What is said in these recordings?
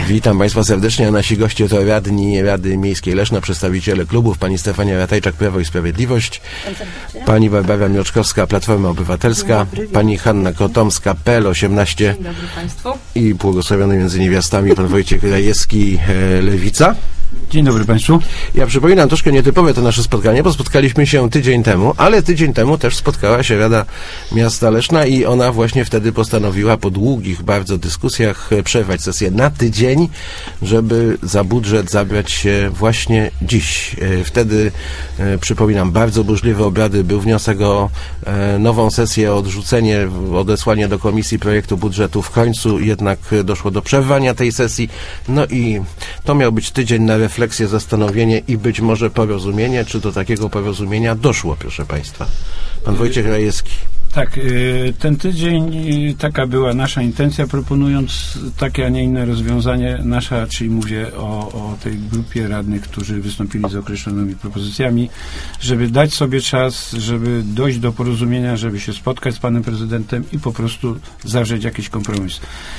Witam Państwa serdecznie, a nasi goście to radni Rady Miejskiej Leszna, przedstawiciele klubów, pani Stefania Ratajczak, Prawo i Sprawiedliwość, pani Barbara Mioczkowska, Platforma Obywatelska, pani Hanna Kotomska, PL18. Dzień dobry Państwu. I błogosławiony między niewiastami pan Wojciech Rajewski, Lewica. Dzień dobry Państwu. Ja przypominam, troszkę nietypowe to nasze spotkanie, bo spotkaliśmy się tydzień temu, ale tydzień temu też spotkała się Rada Miasta Leszna i ona właśnie wtedy postanowiła po długich bardzo dyskusjach przerwać sesję na tydzień, żeby za budżet zabrać się właśnie dziś. Wtedy, przypominam, bardzo burzliwe obrady, był wniosek o nową sesję, o odrzucenie, odesłanie do komisji projektu budżetu. W końcu jednak doszło do przerwania tej sesji, no i to miał być tydzień na refleksję, zastanowienie i być może porozumienie. Czy do takiego porozumienia doszło, proszę Państwa? Pan Wojciech Rajewski. Tak, ten tydzień, taka była nasza intencja, proponując takie, a nie inne rozwiązanie. Nasza, czyli mówię o tej grupie radnych, którzy wystąpili z określonymi propozycjami, żeby dać sobie czas, żeby dojść do porozumienia, żeby się spotkać z panem prezydentem i po prostu zawrzeć jakiś kompromis.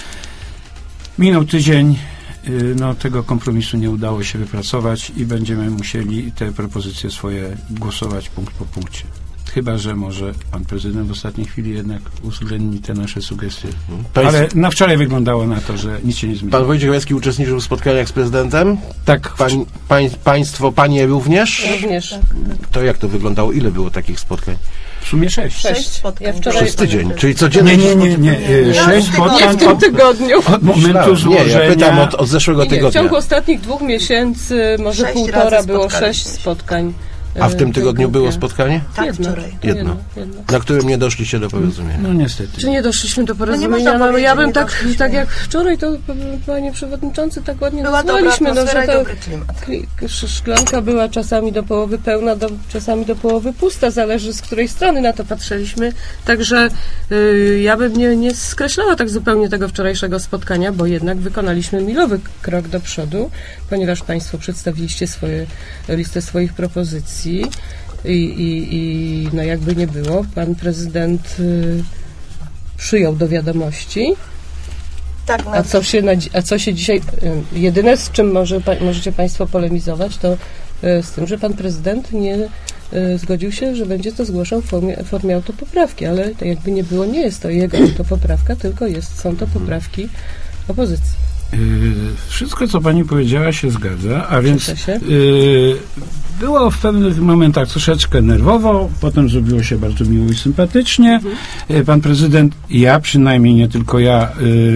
Minął tydzień. No, tego kompromisu nie udało się wypracować i będziemy musieli te propozycje swoje głosować punkt po punkcie. Chyba że może pan prezydent w ostatniej chwili jednak uwzględni te nasze sugestie. Ale na wczoraj wyglądało na to, że nic się nie zmieniło. Pan Wojciech Rajewski uczestniczył w spotkaniach z prezydentem? Tak. Państwo, panie również? Również. To jak to wyglądało? Ile było takich spotkań? W sumie 6. 6 spotkań. Ja wczoraj... Przez tydzień, czyli codziennie? Nie. 6 spotkań. Nie w tym tygodniu. Od momentu złożenia... Nie, ja pytam od zeszłego tygodnia. W ciągu ostatnich 2 miesięcy, może półtora, było 6 spotkań. A w tym tygodniu było spotkanie? Tak, wczoraj. Jedno. Na którym nie doszliście do porozumienia. No niestety. Czy nie doszliśmy do porozumienia? No, ja bym tak jak wczoraj, to panie przewodniczący, tak ładnie nazwaliśmy, że ta szklanka była czasami do połowy pełna, czasami do połowy pusta, zależy z której strony na to patrzyliśmy. Także ja bym nie skreślała tak zupełnie tego wczorajszego spotkania, bo jednak wykonaliśmy milowy krok do przodu, ponieważ państwo przedstawiliście listę swoich propozycji. I no jakby nie było, pan prezydent przyjął do wiadomości. Tak, a co się dzisiaj... Jedyne, z czym możecie państwo polemizować, to z tym, że pan prezydent nie zgodził się, że będzie to zgłaszał w formie autopoprawki, ale to jakby nie było, nie jest to jego autopoprawka, tylko są to poprawki opozycji. Wszystko, co pani powiedziała, się zgadza, a więc było w pewnych momentach troszeczkę nerwowo, potem zrobiło się bardzo miło i sympatycznie. Pan prezydent, ja przynajmniej, nie tylko ja,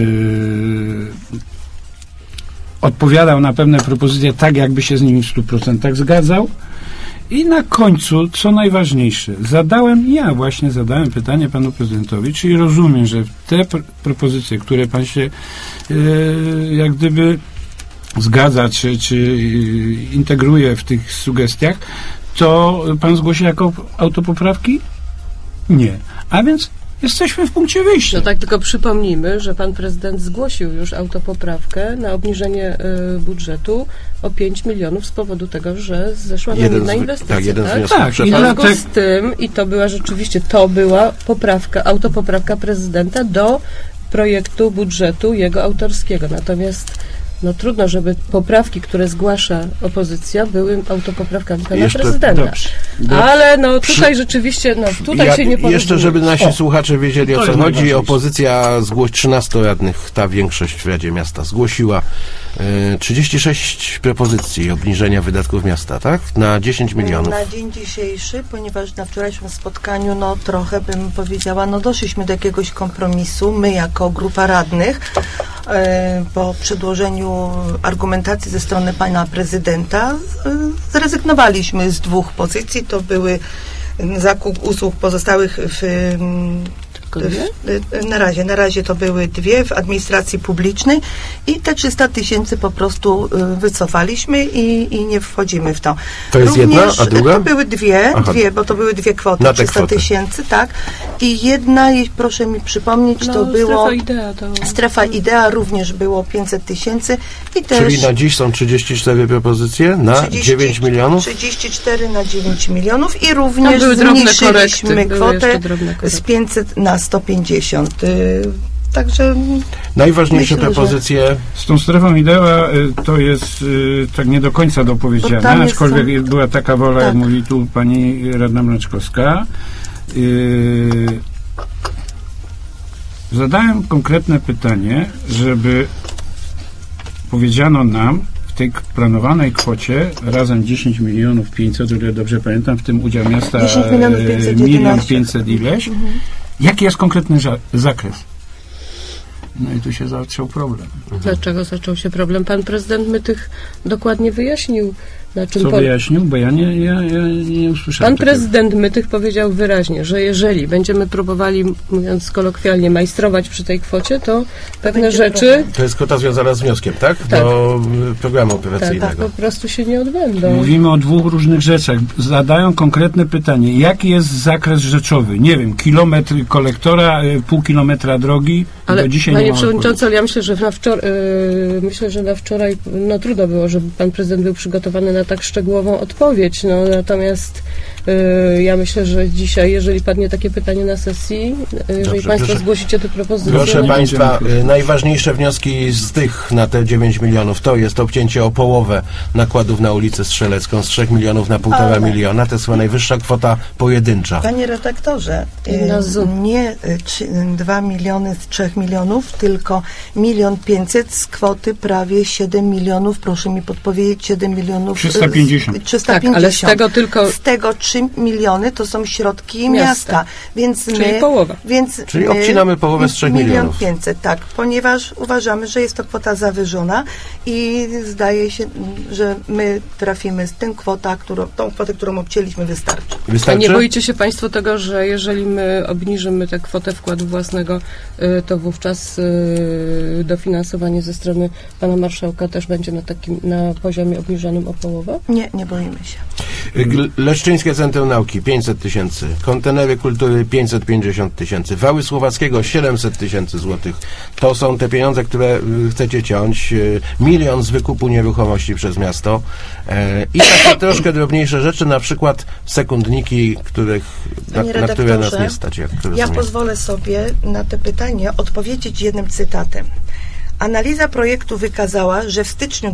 odpowiadał na pewne propozycje tak, jakby się z nimi w 100% zgadzał. I na końcu, co najważniejsze, zadałem pytanie panu prezydentowi, czyli rozumiem, że te propozycje, które pan się jak gdyby zgadza, czy integruje w tych sugestiach, to pan zgłosi jako autopoprawki? Nie. A więc jesteśmy w punkcie wyjścia. No tak, tylko przypomnijmy, że pan prezydent zgłosił już autopoprawkę na obniżenie budżetu o 5 milionów z powodu tego, że zeszła nam jedna inwestycja. Tak, jeden z wniosków. Tak, i w związku z tym, i to była autopoprawka prezydenta do projektu budżetu jego autorskiego. Natomiast trudno, żeby poprawki, które zgłasza opozycja, były autopoprawkami pana prezydenta. Dobrze. Ale tutaj rzeczywiście, tutaj się nie porozumiemy. Jeszcze, żeby nasi słuchacze wiedzieli, o co chodzi, opozycja 13 radnych, ta większość w Radzie Miasta zgłosiła 36 propozycji obniżenia wydatków miasta, tak? Na 10 milionów. Na dzień dzisiejszy, ponieważ na wczorajszym spotkaniu, trochę bym powiedziała, doszliśmy do jakiegoś kompromisu, my jako grupa radnych, po przedłożeniu argumentacji ze strony pana prezydenta zrezygnowaliśmy z 2 pozycji. To były zakup usług pozostałych na razie to były 2 w administracji publicznej i te 300 000 po prostu wycofaliśmy i nie wchodzimy w to. To jest jedna, a druga? To były dwie, bo to były 2 kwoty, 300 000, tak. I jedna, proszę mi przypomnieć, to było strefa Idea, również było 500 000 i też... Czyli na dziś są 34 propozycje na 9 milionów? 34 na 9 milionów i również zmniejszyliśmy kwotę z 500 na 150. Także najważniejsze myślę, propozycje... Z tą strefą Ideła to jest tak nie do końca dopowiedziane, aczkolwiek była taka wola, jak mówi tu pani radna Mleczkowska. Zadałem konkretne pytanie, żeby powiedziano nam w tej planowanej kwocie razem 10 milionów 500, o ile dobrze pamiętam, w tym udział miasta 1 500 ileś. Jaki jest konkretny zakres? No i tu się zaczął problem. Dlaczego zaczął się problem? Pan prezydent Mytych dokładnie wyjaśnił, na czym co wyjaśnił? Bo ja nie usłyszałem. Pan prezydent Mytych powiedział wyraźnie, że jeżeli będziemy próbowali, mówiąc kolokwialnie, majstrować przy tej kwocie, to pewne rzeczy... To jest kwota związana z wnioskiem, tak? Do programu operacyjnego. Tak, po prostu się nie odbędą. Mówimy o dwóch różnych rzeczach. Zadają konkretne pytanie. Jaki jest zakres rzeczowy? Nie wiem, kilometr kolektora, pół kilometra drogi. Ale dzisiaj panie przewodniczący, ale ja myślę, że na wczoraj trudno było, żeby pan prezydent był przygotowany na tak szczegółową odpowiedź. Natomiast ja myślę, że dzisiaj, jeżeli padnie takie pytanie na sesji, jeżeli państwo zgłosicie te propozycje... Proszę państwa, najważniejsze wnioski z tych na te 9 milionów to jest obcięcie o połowę nakładów na ulicę Strzelecką z 3 milionów na 1,5 miliona. To jest chyba najwyższa kwota pojedyncza. Panie redaktorze, nie 2 miliony z 3 milionów, tylko 1 500 000 z kwoty prawie 7 milionów, proszę mi podpowiedzieć, 7 milionów... 350. 350. Tak, ale z tego tylko... Z tego 3 miliony to są środki miasta. Więc czyli połowa. Czyli obcinamy połowę z 3 milionów. 1 500 000, tak, ponieważ uważamy, że jest to kwota zawyżona i zdaje się, że my trafimy z tą kwotę, którą obcięliśmy, wystarczy. A nie boicie się państwo tego, że jeżeli my obniżymy tę kwotę wkładu własnego, to wówczas dofinansowanie ze strony pana marszałka też będzie na poziomie obniżonym o połowę? Nie boimy się. Leszczyńskie Centrum Nauki 500 000, kontenery kultury 550 000, Wały Słowackiego 700 000 złotych. To są te pieniądze, które chcecie ciąć. 1 milion z wykupu nieruchomości przez miasto i takie troszkę drobniejsze rzeczy, na przykład sekundniki, na które nas nie stać. Ja pozwolę sobie na to pytanie odpowiedzieć jednym cytatem. Analiza projektu wykazała, że w styczniu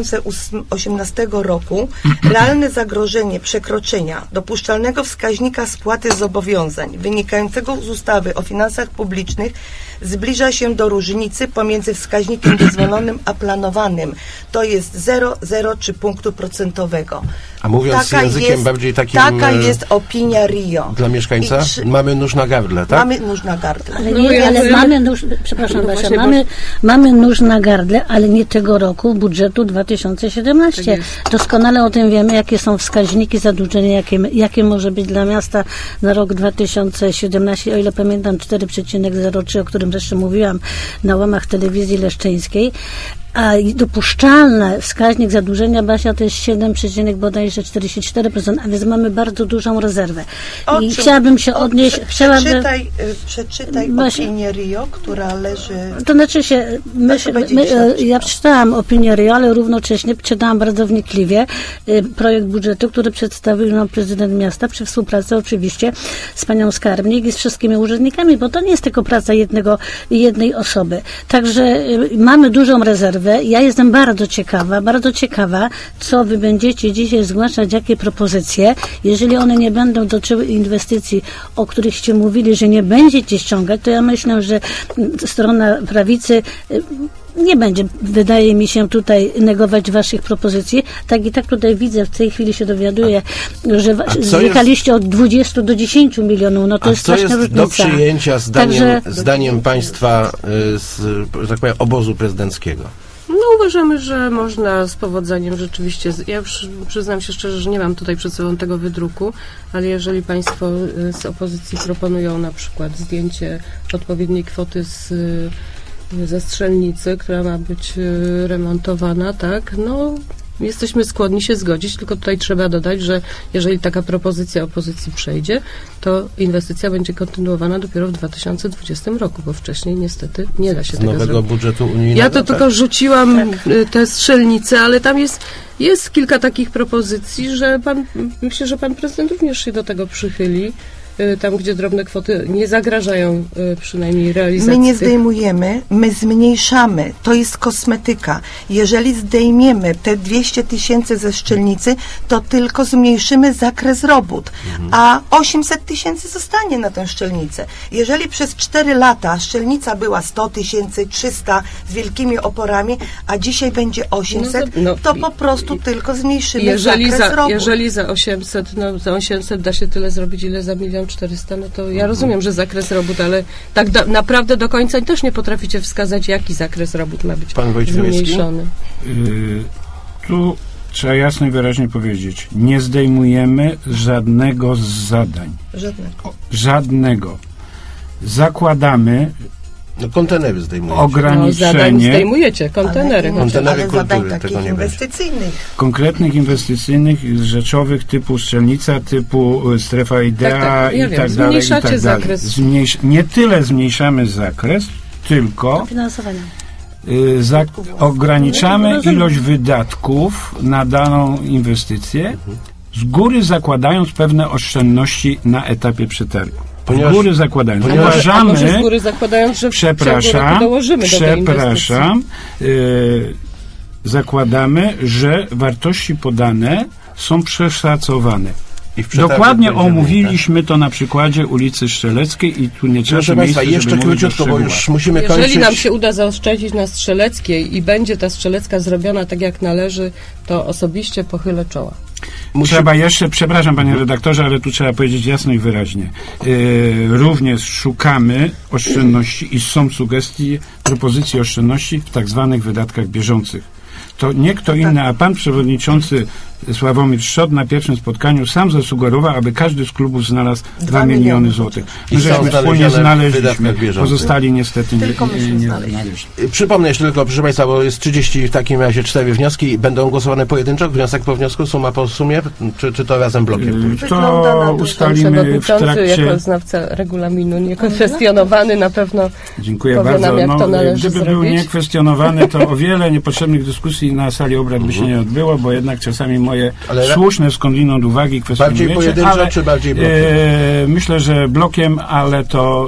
2018 roku realne zagrożenie przekroczenia dopuszczalnego wskaźnika spłaty zobowiązań wynikającego z ustawy o finansach publicznych zbliża się do różnicy pomiędzy wskaźnikiem dozwolonym a planowanym. To jest 0,03 punktu procentowego. A mówiąc językiem bardziej takim... Taka jest opinia RIO. Dla mieszkańca? Mamy nóż na gardle, tak? Mamy nóż na gardle. Ale mamy nóż... Przepraszam, Basia, mamy nóż na gardle, ale nie tego roku budżetu 2017. Tak doskonale o tym wiemy, jakie są wskaźniki zadłużenia, jakie może być dla miasta na rok 2017, o ile pamiętam 4,03, o którym zresztą mówiłam na łamach telewizji leszczyńskiej. A dopuszczalny wskaźnik zadłużenia, Basia, to jest 7,44%, a więc mamy bardzo dużą rezerwę. I chciałabym się odnieść... Przeczytaj opinię RIO, która leży... To znaczy ja przeczytałam opinię RIO, ale równocześnie czytałam bardzo wnikliwie projekt budżetu, który przedstawił nam prezydent miasta przy współpracy oczywiście z panią skarbnik i z wszystkimi urzędnikami, bo to nie jest tylko praca jednej osoby. Także mamy dużą rezerwę. Ja jestem bardzo ciekawa, co wy będziecie dzisiaj zgłaszać, jakie propozycje. Jeżeli one nie będą dotyczyły inwestycji, o którychście mówili, że nie będziecie ściągać, to ja myślę, że strona prawicy nie będzie, wydaje mi się, tutaj negować waszych propozycji. Tak i tak tutaj widzę, w tej chwili się dowiaduję, że zjechaliście od 20 do 10 milionów. No to jest straszna różnica. Do przyjęcia zdaniem państwa że tak powiem, obozu prezydenckiego? No uważamy, że można z powodzeniem rzeczywiście, ja już przyznam się szczerze, że nie mam tutaj przed sobą tego wydruku, ale jeżeli państwo z opozycji proponują na przykład zdjęcie odpowiedniej kwoty ze strzelnicy, która ma być remontowana, tak, no jesteśmy skłonni się zgodzić, tylko tutaj trzeba dodać, że jeżeli taka propozycja opozycji przejdzie, to inwestycja będzie kontynuowana dopiero w 2020 roku, bo wcześniej niestety nie da się tego nowego zrobić. Budżetu unijnego. Ja to tylko rzuciłam te strzelnice, ale tam jest kilka takich propozycji, że myślę, że pan prezydent również się do tego przychyli. tam gdzie drobne kwoty nie zagrażają przynajmniej realizacji. My nie zdejmujemy, my zmniejszamy. To jest kosmetyka. Jeżeli zdejmiemy te 200 000 ze Strzelnicy, to tylko zmniejszymy zakres robót, a 800 000 zostanie na tę Strzelnicę. Jeżeli przez 4 lata Strzelnica była 100 000, 300 z wielkimi oporami, a dzisiaj będzie 800, to po prostu tylko zmniejszymy zakres robót. Jeżeli za 800 da się tyle zrobić, ile za 1 400 000, no to ja rozumiem, że zakres robót, ale tak naprawdę do końca też nie potraficie wskazać, jaki zakres robót ma być zmniejszony. Tu trzeba jasno i wyraźnie powiedzieć, nie zdejmujemy żadnego z zadań. Żadnego. Zakładamy kontenery zdejmujecie. Ograniczenie. Zadań zdejmujecie, kontenery. Ale zadań takich inwestycyjnych. Konkretnych inwestycyjnych, rzeczowych typu Strzelnica, typu Strefa Idea i tak dalej. Zmniejszacie zakres. Nie tyle zmniejszamy zakres, tylko ograniczamy ilość wydatków na daną inwestycję, z góry zakładając pewne oszczędności na etapie przetargu. Z góry zakładając. Uważamy, z góry zakładając, że zakładamy, że wartości podane są przeszacowane. Dokładnie omówiliśmy to na przykładzie ulicy Strzeleckiej i tu nie trzeba Proszę Państwa, jeszcze króciutko, bo już musimy kończyć. Jeżeli nam się uda zaoszczędzić na Strzeleckiej i będzie ta Strzelecka zrobiona tak jak należy, to osobiście pochylę czoła. Trzeba jeszcze, przepraszam panie redaktorze, ale tu trzeba powiedzieć jasno i wyraźnie. Również szukamy oszczędności i są sugestie, propozycje oszczędności w tak zwanych wydatkach bieżących. To nie kto inny, a pan przewodniczący Sławomir Szot na pierwszym spotkaniu sam zasugerował, aby każdy z klubów znalazł 2 miliony złotych. My żeśmy wspólnie znaleźliśmy, pozostali niestety nie znaleźli. Przypomnę jeszcze tylko, proszę Państwa, bo jest 30 w takim razie 4 wnioski. Będą głosowane pojedynczo, wniosek po wniosku, suma po sumie, czy to razem blokiem? To ustalimy w trakcie... jako znawca regulaminu niekwestionowany na pewno Dziękuję bardzo. Nam, jak to należy gdyby zrobić. był niekwestionowany, to o wiele niepotrzebnych dyskusji na sali obrad by się nie odbyło, bo jednak czasami moje słuszne skądinąd uwagi kwestionujecie. Bardziej pojedynczo, czy bardziej blokiem? Myślę, że blokiem, ale to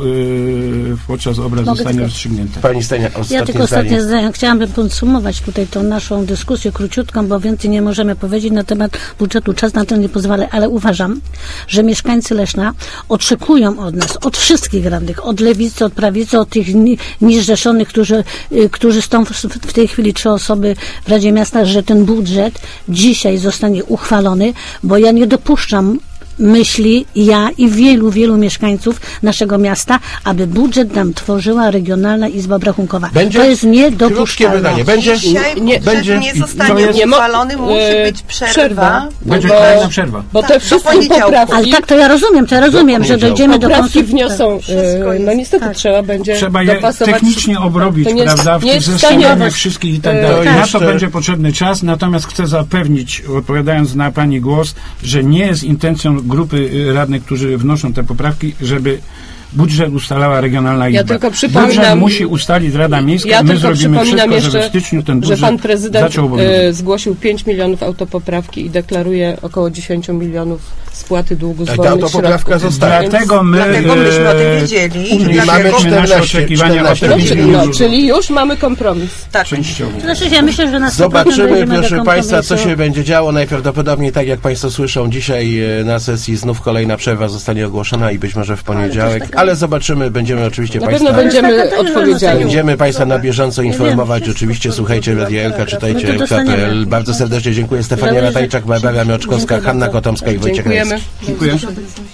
podczas obrad zostanie rozstrzygnięte. Pani Stenia, ostatnie Ja tylko ostatnie zdanie. Chciałabym podsumować tutaj tą naszą dyskusję króciutką, bo więcej nie możemy powiedzieć na temat budżetu. Czas na to nie pozwala, ale uważam, że mieszkańcy Leszna oczekują od nas, od wszystkich radnych, od lewicy, od prawicy, od tych niezrzeszonych, którzy są w tej chwili 3 osoby w Radzie Miasta, że ten budżet dzisiaj zostanie uchwalony, bo ja nie dopuszczam myśli ja i wielu mieszkańców naszego miasta, aby budżet nam tworzyła Regionalna Izba Obrachunkowa. Będzie? To jest niedopuszczalne. Będzie? Dzisiaj budżet nie zostanie uchwalony, musi być przerwa. Będzie kolejna przerwa. Bo te wszystkie poprawki... Ale tak, to ja rozumiem, że dojdziemy do poprawki wniosą. No niestety trzeba będzie dopasować... technicznie obrobić, prawda, w zestawieniach wszystkich i tak dalej. Na to będzie potrzebny czas, natomiast chcę zapewnić, odpowiadając na pani głos, że nie jest intencją grupy radnych, którzy wnoszą te poprawki, żeby budżet ustalała Regionalna Izba. Ja tylko przypominam, budżet musi ustalić Rada Miejska. My zrobimy wszystko, jeszcze, żeby w styczniu ten budżet że pan prezydent zaczął obowiązywać. Zgłosił 5 milionów autopoprawki i deklaruje około 10 milionów spłaty długu z Ta wolnych autopoprawka środków. zostaje. Dlatego myśmy o tym wiedzieli. Mamy 14 Czyli już mamy kompromis. Tak. Częściowo. Znaczy, ja myślę, że zobaczymy, proszę Państwa, co się będzie działo. Najprawdopodobniej, tak jak Państwo słyszą, dzisiaj na sesji znów kolejna przerwa zostanie ogłoszona i być może w poniedziałek, ale zobaczymy, będziemy oczywiście Państwa... będziemy odpowiedzialni. Będziemy Państwa na bieżąco informować. Oczywiście słuchajcie Radia Elka, czytajcie elka.pl. Bardzo serdecznie dziękuję. Stefania Ratajczak, Barbara Mioczkowska, Hanna Kotomska i Wojciech Rejs. Dziękujemy. Dziękuję.